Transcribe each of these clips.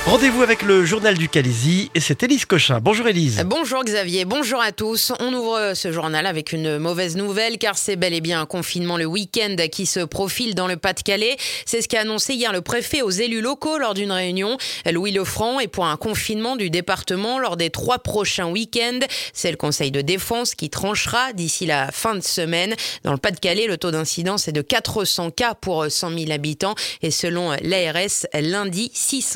Rendez-vous avec le journal du Calaisis et c'est Élise Cochin. Bonjour Élise. Bonjour Xavier, bonjour à tous. On ouvre ce journal avec une mauvaise nouvelle car c'est bel et bien un confinement le week-end qui se profile dans le Pas-de-Calais. C'est ce qu'a annoncé hier le préfet aux élus locaux lors d'une réunion. Louis Lefranc est pour un confinement du département lors des 3 prochains week-ends. C'est le conseil de défense qui tranchera d'ici la fin de semaine. Dans le Pas-de-Calais, le taux d'incidence est de 400 cas pour 100 000 habitants et selon l'ARS, lundi,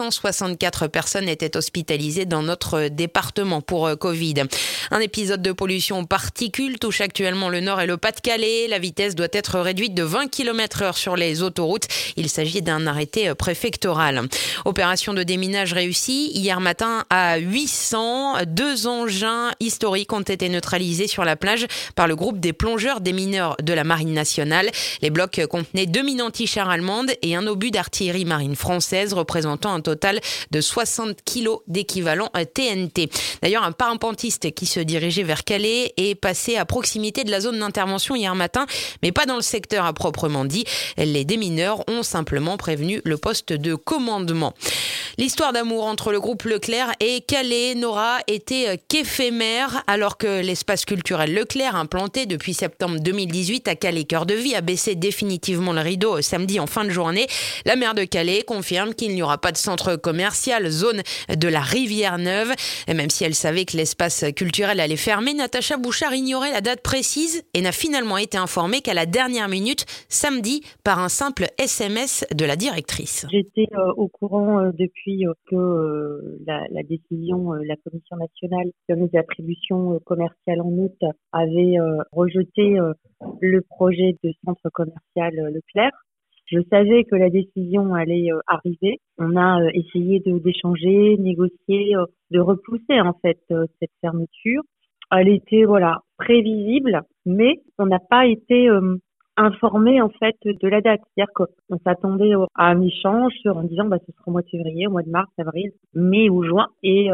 664 personnes étaient hospitalisées dans notre département pour Covid. Un épisode de pollution aux particules touche actuellement le Nord et le Pas-de-Calais. La vitesse doit être réduite de 20 km/h sur les autoroutes. Il s'agit d'un arrêté préfectoral. Opération de déminage réussie. Hier matin à 800, 2 engins historiques ont été neutralisés sur la plage par le groupe des plongeurs démineurs de la Marine nationale. Les blocs contenaient 2 mines anti-chars allemandes et un obus d'artillerie marine française représentant un total de 60 kg d'équivalent TNT. D'ailleurs, un parapentiste qui se dirigeait vers Calais est passé à proximité de la zone d'intervention hier matin, mais pas dans le secteur à proprement dit. Les démineurs ont simplement prévenu le poste de commandement. L'histoire d'amour entre le groupe Leclerc et Calais n'aura été qu'éphémère, alors que l'espace culturel Leclerc, implanté depuis septembre 2018 à Calais Cœur de Vie, a baissé définitivement le rideau samedi en fin de journée. La maire de Calais confirme qu'il n'y aura pas de centre commercial zone de la Rivière Neuve. Et même si elle savait que l'espace culturel allait fermer, Natacha Bouchard ignorait la date précise et n'a finalement été informée qu'à la dernière minute, samedi, par un simple SMS de la directrice. J'étais au courant depuis que la décision, la Commission nationale sur les attributions commerciales en août avait rejeté le projet de centre commercial Leclerc. Je savais que la décision allait arriver. On a essayé d'échanger, négocier, de repousser en fait cette fermeture. Elle était prévisible, mais on n'a pas été informé en fait de la date. C'est-à-dire qu'on s'attendait à un échange en disant ce sera au mois de février, au mois de mars, avril, mai ou juin. Et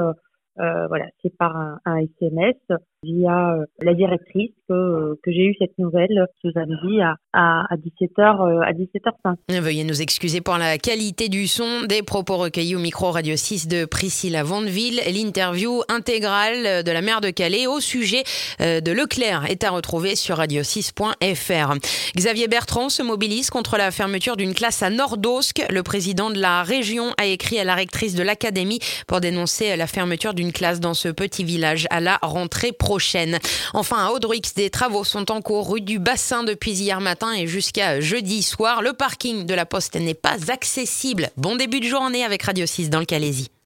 c'est par un SMS via la directrice que j'ai eu cette nouvelle ce samedi à 17h05. Veuillez nous excuser pour la qualité du son, des propos recueillis au micro Radio 6 de Priscilla Vandeville. L'interview intégrale de la maire de Calais au sujet de Leclerc est à retrouver sur radio6.fr. Xavier Bertrand se mobilise contre la fermeture d'une classe à Nordosque. Le président de la région a écrit à la rectrice de l'académie pour dénoncer la fermeture d'une classe dans ce petit village à la rentrée prochaine. Enfin, à Audruix, des travaux sont en cours rue du Bassin depuis hier matin et jusqu'à jeudi soir. Le parking de la Poste n'est pas accessible. Bon début de journée avec Radio 6 dans le Calaisis.